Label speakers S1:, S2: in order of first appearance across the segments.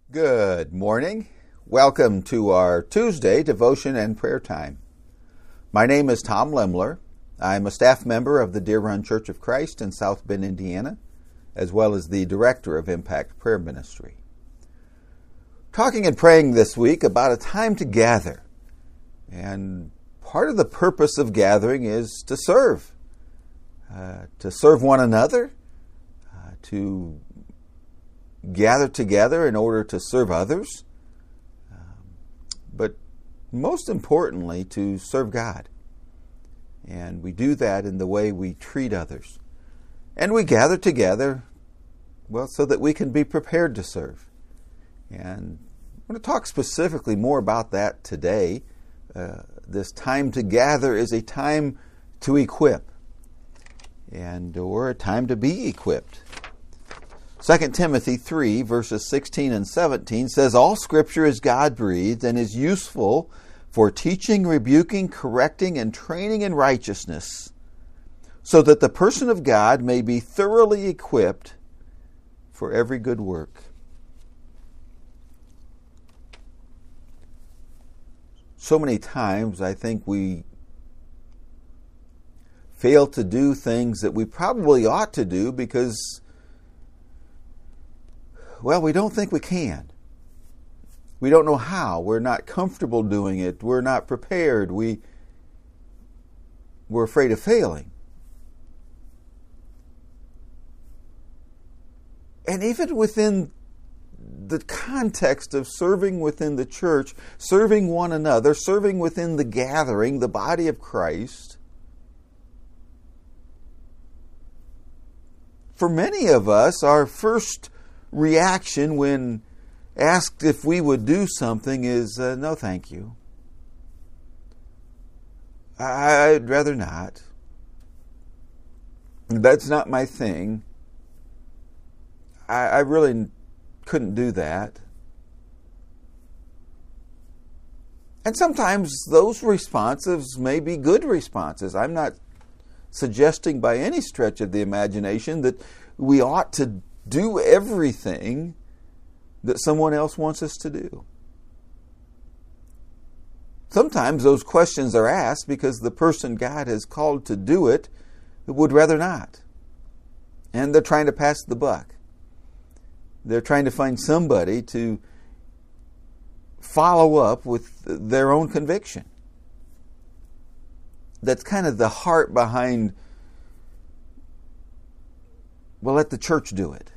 S1: Good morning. Welcome to our Tuesday devotion and prayer time. My name is Tom Lemler. I'm a staff member of the Deer Run Church of Christ in South Bend, Indiana, as well as the director of Impact Prayer Ministry. Talking and praying this week about a time to gather. And part of the purpose of gathering is to serve one another, to gather together in order to serve others, but most importantly, to serve God. And we do that in the way we treat others. And we gather together, so that we can be prepared to serve. And I'm going to talk specifically more about that today. This time to gather is a time to equip, or a time to be equipped. 2 Timothy 3, verses 16 and 17 says, "All Scripture is God-breathed and is useful for teaching, rebuking, correcting, and training in righteousness, so that the person of God may be thoroughly equipped for every good work." So many times I think we fail to do things that we probably ought to do because we don't think we can. We don't know how. We're not comfortable doing it. We're not prepared. We're afraid of failing. And even within the context of serving within the church, serving one another, serving within the gathering, the body of Christ, for many of us, our first reaction when asked if we would do something is, no thank you. I'd rather not. That's not my thing. I really couldn't do that. And sometimes those responses may be good responses. I'm not suggesting by any stretch of the imagination that we ought to do everything that someone else wants us to do. Sometimes those questions are asked because the person God has called to do it would rather not. And they're trying to pass the buck. They're trying to find somebody to follow up with their own conviction. That's kind of the heart behind, let the church do it.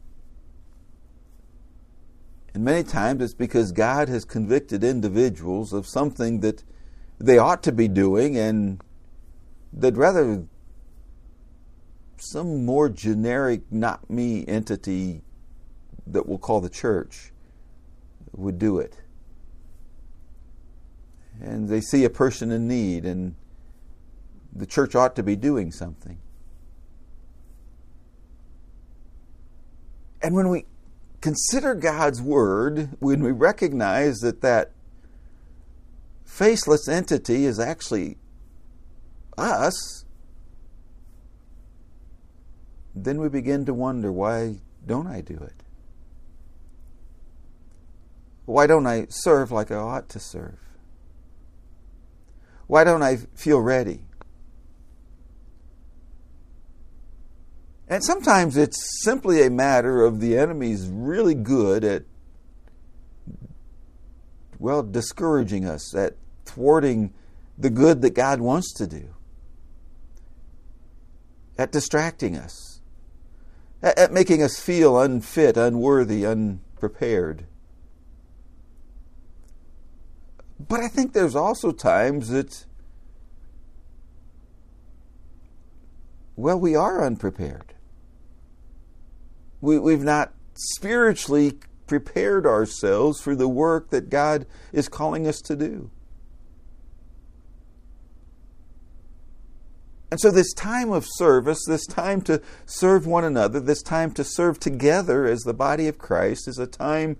S1: And many times it's because God has convicted individuals of something that they ought to be doing, and they'd rather some more generic, not me entity that we'll call the church would do it. And they see a person in need, and the church ought to be doing something. And when we consider God's Word, when we recognize that faceless entity is actually us, then we begin to wonder, why don't I do it? Why don't I serve like I ought to serve? Why don't I feel ready? And sometimes it's simply a matter of the enemy's really good at, discouraging us, at thwarting the good that God wants to do, at distracting us, at making us feel unfit, unworthy, unprepared. But I think there's also times that, we are unprepared. We've not spiritually prepared ourselves for the work that God is calling us to do. And so this time of service, this time to serve one another, this time to serve together as the body of Christ is a time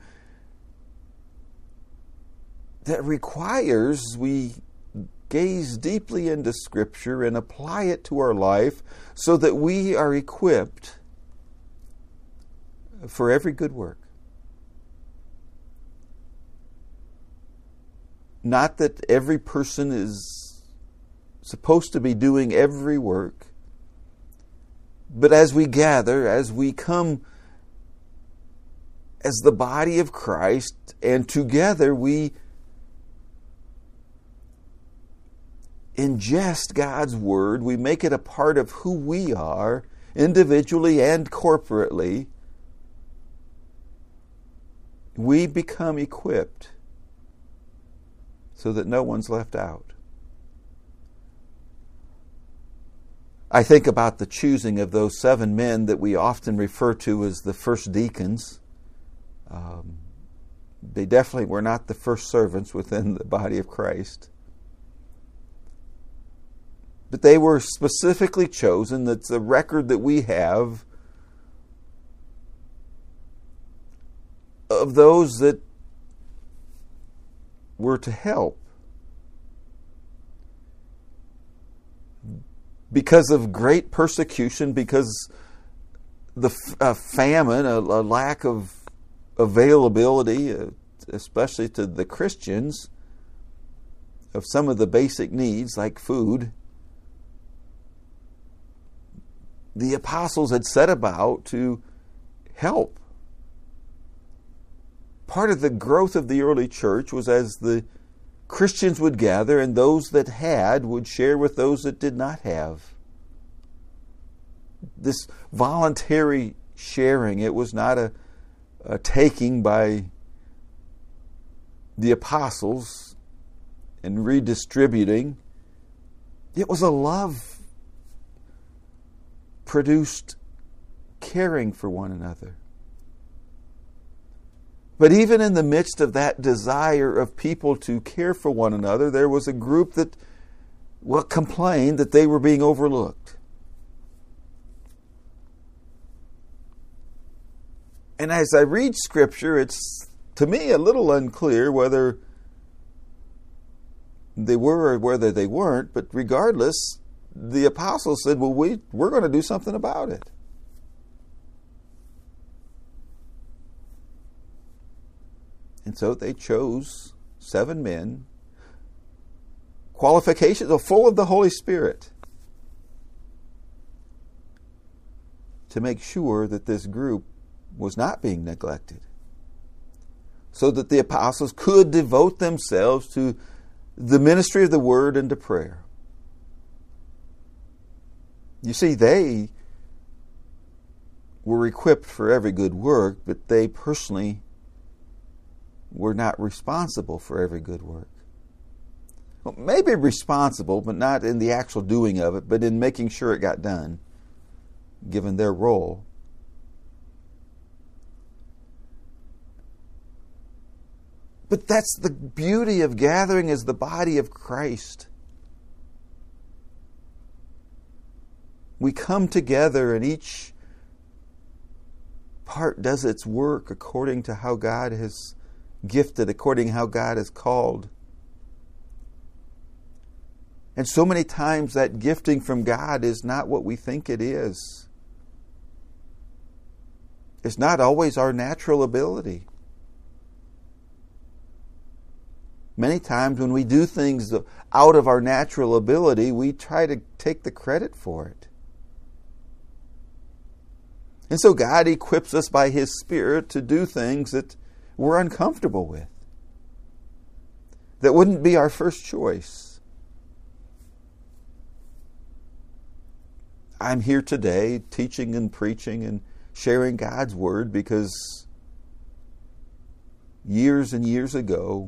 S1: that requires we gaze deeply into Scripture and apply it to our life so that we are equipped for every good work. Not that every person is supposed to be doing every work, but as we gather, as we come as the body of Christ, and together we ingest God's Word, we make it a part of who we are, individually and corporately, we become equipped so that no one's left out. I think about the choosing of those 7 men that we often refer to as the first deacons. They definitely were not the first servants within the body of Christ. But they were specifically chosen. That's a record that we have of those that were to help. Because of great persecution, because the famine, a lack of availability, especially to the Christians, of some of the basic needs like food, the apostles had set about to help. Part of the growth of the early church was as the Christians would gather, and those that had would share with those that did not have. This voluntary sharing, it was not a taking by the apostles and redistributing. It was a love produced caring for one another. But even in the midst of that desire of people to care for one another, there was a group that complained that they were being overlooked. And as I read Scripture, it's, to me, a little unclear whether they were or whether they weren't, but regardless, the apostles said, well, we're going to do something about it. And so they chose 7 men, qualifications are full of the Holy Spirit, to make sure that this group was not being neglected, so that the apostles could devote themselves to the ministry of the Word and to prayer. You see, they were equipped for every good work, but they personally were not responsible for every good work. Well, maybe responsible, but not in the actual doing of it, but in making sure it got done, given their role. But that's the beauty of gathering as the body of Christ. We come together and each part does its work according to how God has gifted, according to how God has called. And so many times that gifting from God is not what we think it is. It's not always our natural ability. Many times when we do things out of our natural ability, we try to take the credit for it. And so God equips us by His Spirit to do things that we're uncomfortable with, that wouldn't be our first choice. I'm here today teaching and preaching and sharing God's Word because years and years ago,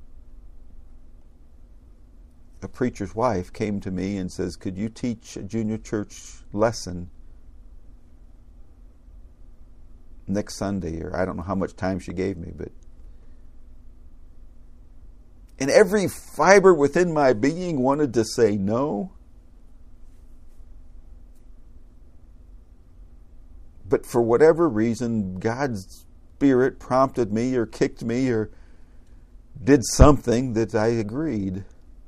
S1: a preacher's wife came to me and says, could you teach a junior church lesson next Sunday? Or I don't know how much time she gave me, but and every fiber within my being wanted to say no. But for whatever reason, God's Spirit prompted me or kicked me or did something that I agreed.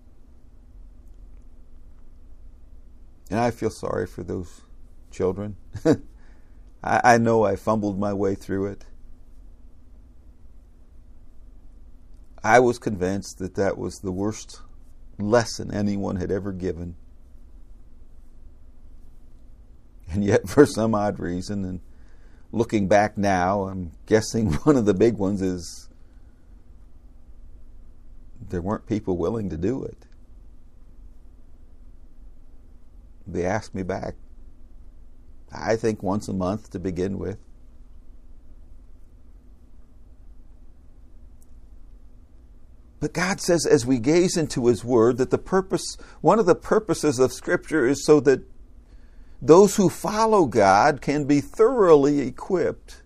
S1: And I feel sorry for those children. I know I fumbled my way through it. I was convinced that that was the worst lesson anyone had ever given. And yet, for some odd reason, and looking back now, I'm guessing one of the big ones is there weren't people willing to do it. They asked me back, I think once a month to begin with. But God says, as we gaze into His Word, that one of the purposes of Scripture is so that those who follow God can be thoroughly equipped.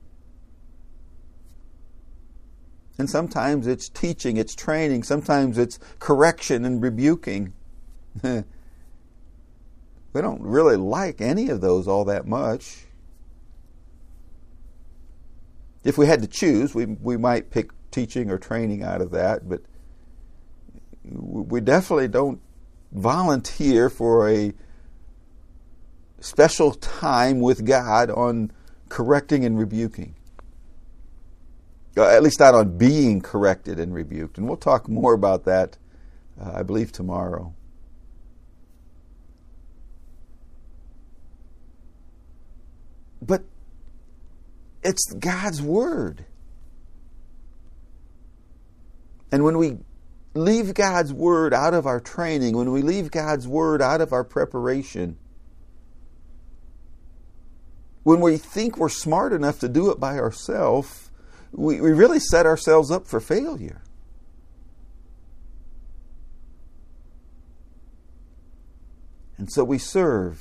S1: And sometimes it's teaching, it's training, sometimes it's correction and rebuking. We don't really like any of those all that much. If we had to choose, we might pick teaching or training out of that, but we definitely don't volunteer for a special time with God on correcting and rebuking. At least not on being corrected and rebuked. And we'll talk more about that, I believe, tomorrow. But it's God's Word. And when we leave God's Word out of our training, when we leave God's Word out of our preparation, when we think we're smart enough to do it by ourselves, we really set ourselves up for failure. And so we serve,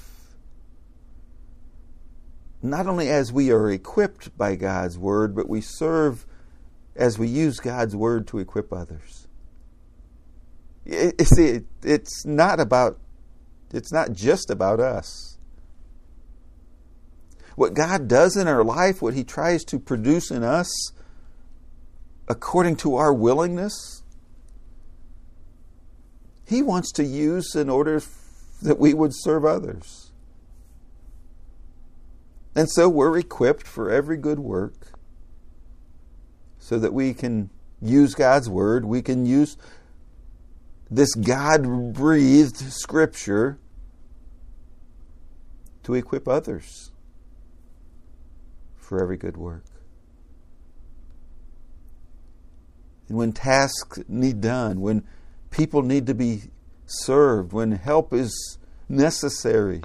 S1: not only as we are equipped by God's Word, but we serve as we use God's Word to equip others. It's not just about us. What God does in our life, what He tries to produce in us, according to our willingness, He wants to use in order that we would serve others. And so we're equipped for every good work so that we can use God's Word, we can use this God-breathed Scripture to equip others for every good work. And when tasks need done, when people need to be served, when help is necessary,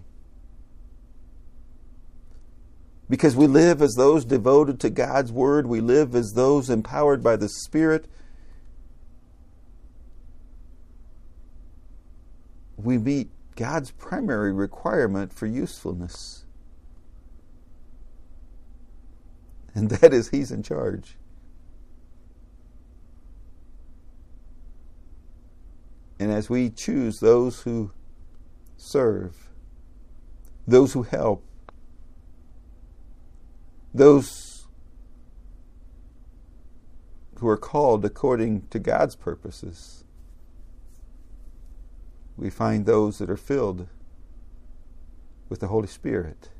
S1: because we live as those devoted to God's Word, we live as those empowered by the Spirit, we meet God's primary requirement for usefulness. And that is He's in charge. And as we choose those who serve, those who help, those who are called according to God's purposes, we find those that are filled with the Holy Spirit.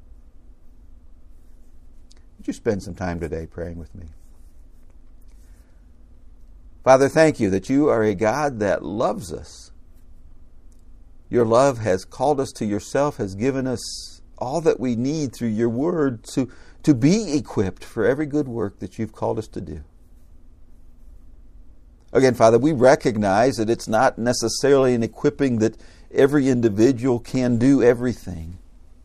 S1: Would you spend some time today praying with me? Father, thank you that you are a God that loves us. Your love has called us to yourself, has given us all that we need through your word to be equipped for every good work that you've called us to do. Again, Father, we recognize that it's not necessarily an equipping that every individual can do everything.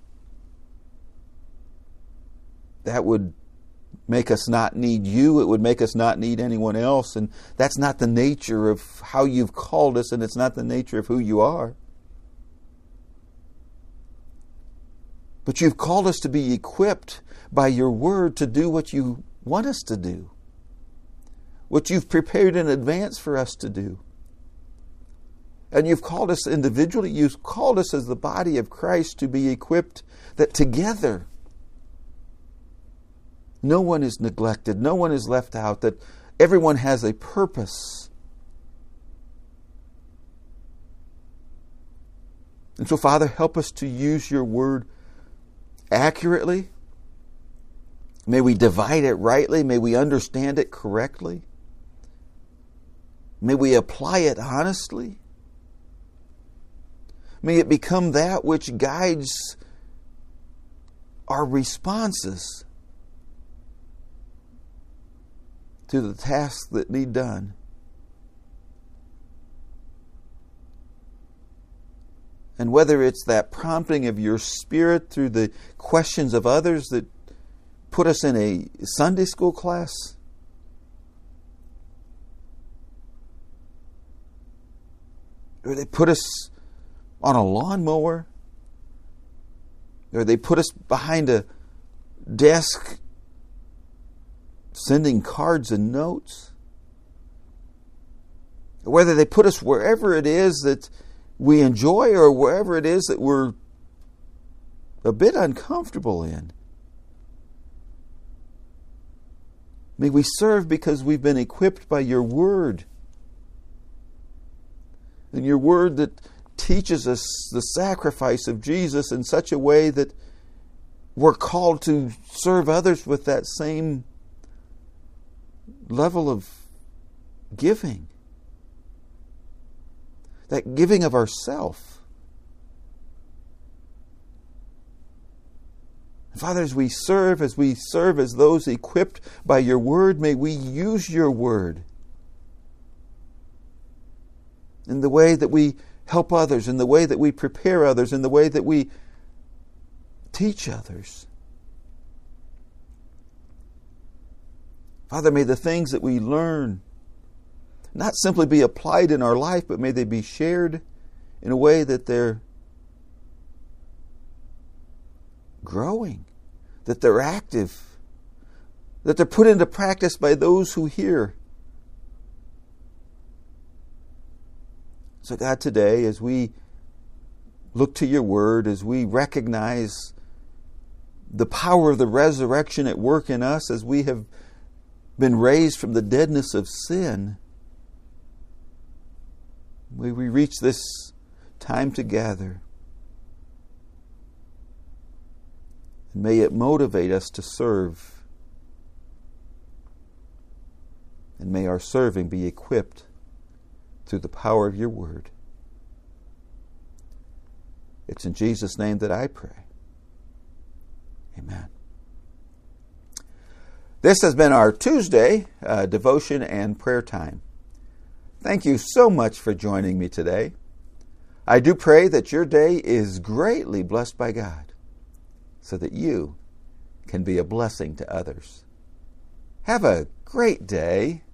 S1: That would make us not need you. It would make us not need anyone else. And that's not the nature of how you've called us, and it's not the nature of who you are. But you've called us to be equipped by your word to do what you want us to do, what you've prepared in advance for us to do. And you've called us individually, you've called us as the body of Christ to be equipped, that together no one is neglected, no one is left out, that everyone has a purpose. And so, Father, help us to use your word accurately. May we divide it rightly. May we understand it correctly. May we apply it honestly. May it become that which guides our responses to the tasks that need done. And whether it's that prompting of your Spirit through the questions of others that put us in a Sunday school class, or they put us on a lawnmower, or they put us behind a desk sending cards and notes, or whether they put us wherever it is that we enjoy or wherever it is that we're a bit uncomfortable in. May we serve because we've been equipped by your word. And your word that teaches us the sacrifice of Jesus in such a way that we're called to serve others with that same level of giving. That giving of ourself. Father, as we serve as those equipped by your word, may we use your word in the way that we help others, in the way that we prepare others, in the way that we teach others. Father, may the things that we learn not simply be applied in our life, but may they be shared in a way that they're growing, that they're active, that they're put into practice by those who hear. So God, today, as we look to your word, as we recognize the power of the resurrection at work in us, as we have been raised from the deadness of sin, may we reach this time together. And may it motivate us to serve. And may our serving be equipped through the power of your word. It's in Jesus' name that I pray. Amen. This has been our Tuesday devotion and prayer time. Thank you so much for joining me today. I do pray that your day is greatly blessed by God, so that you can be a blessing to others. Have a great day.